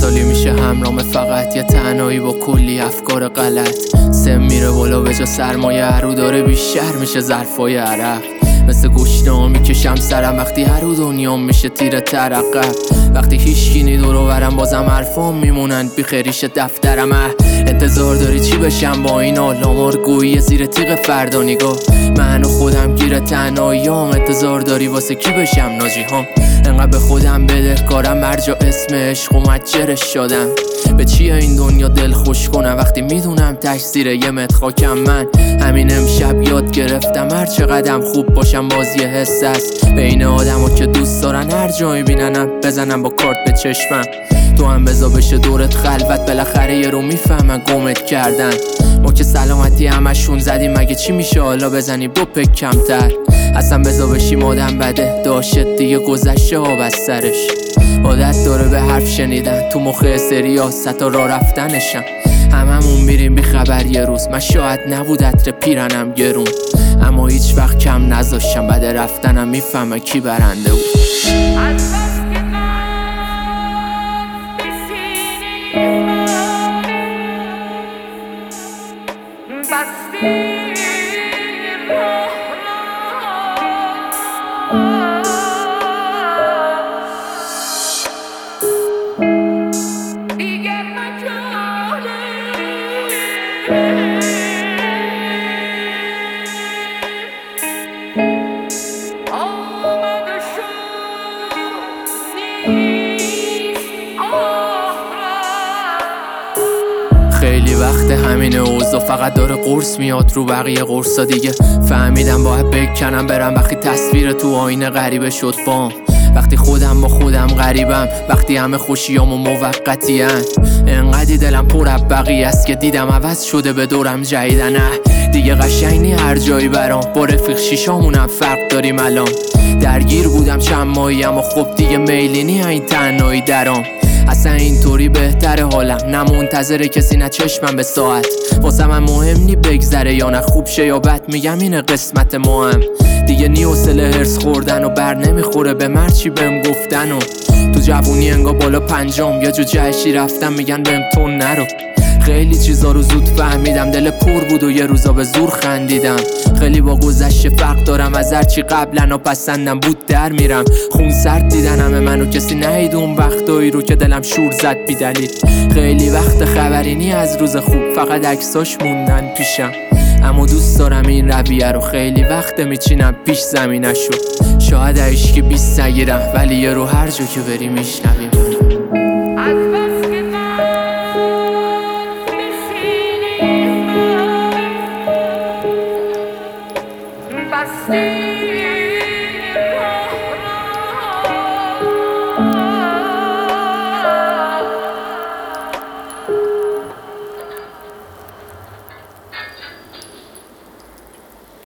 سالی میشه همرام فقط یه تنهایی با کلی افکار غلط. سم میره بالا به جا سرمایه، هرو داره بیشتر میشه ظرفای عرق. مثل گشنه میکشم سرم وقتی هرو دنیا میشه تیر ترقب. وقتی هیچکی دور و برم بازم حرفام میمونن بی خیریش دفترم. انتظار داری چی بشم با این آلامار گویی زیر تیغ فردا نگاه؟ من و خودم گیر تنهاییام، انتظار داری واسه کی بشم ناجی هم؟ انقدر به خودم بدهکارم هر جا اسم عشق اومد جرش شدم. به چیه این دنیا دل خوش کنم وقتی میدونم تش زیر یه متر خاکم؟ من همین امشب یاد گرفتم هر چقدرم خوب باشم بازی حس است بین آدمو که دوست دارن هر جایی بیننم بزنم با کارت به چشمم. تو هم بزا بشه دورت خلوت، بالاخره یه رو میفهمن گمت کردن. ما که سلامتی همشون زدیم، مگه چی میشه حالا بزنی بپک کمتر؟ اصلا بزا بشیم آدم بده داشت دیگه گذشته ها از سرش. عادت داره به حرف شنیدن تو مخ سریاست و راه رفتنشم. هممون میریم بی خبر یه روز، من شاید نبود عطر پیرنم گرون، اما هیچ وقت کم نذاشتم بعد رفتنم میفهمه کی برنده بود. خیلی وقت همین اوضاع فقط داره قرص میاد رو بقیه قرصا دیگه. فهمیدم باید بکنم برم وقتی تصویر تو آینه غریبه شد بام. وقتی خودم با خودم غریبم، وقتی همه خوشیامو موقتی هن. انقدی دلم پر از بقیه است که دیدم عوض شده به دورم جدیدن. دیگه قشنگ هر جایی برام با رفیق شیشامونم فرق داریم الان. درگیر بودم چند ماهی اما خب دیگه میلینی این تنهایی درام. اصلا اینطوری بهتره حالم، نه منتظر کسی نه چشمم به ساعت. واسه من مهم نی بگذره یا نه خوب شه یا بد، میگم اینه قسمت ما هم. دیگه نی حوصله هرس خوردن و بر نمیخوره به مرچی بهم گفتن. و تو جوونی انگا بالا پنجام یا جو جهشی رفتم میگن بهم تون نرو. خیلی چیزا رو زود فهمیدم، دل پر بود و یه روزا به زور خندیدم. خیلی با گذشته فرق دارم از هرچی قبلا و پسندم بود در میرم. خون سرد دیدن همه منو کسی نهید اون وقتایی رو که دلم شور زد بی دلیل. خیلی وقت خبری نی از روز خوب، فقط عکساش موندن پیشم. اما دوست دارم این رویه رو، خیلی وقت میچینم پیش زمینشو. شاید عشقی 20 نگیرم ولی یه رو هر جا که بری میشنوی منو.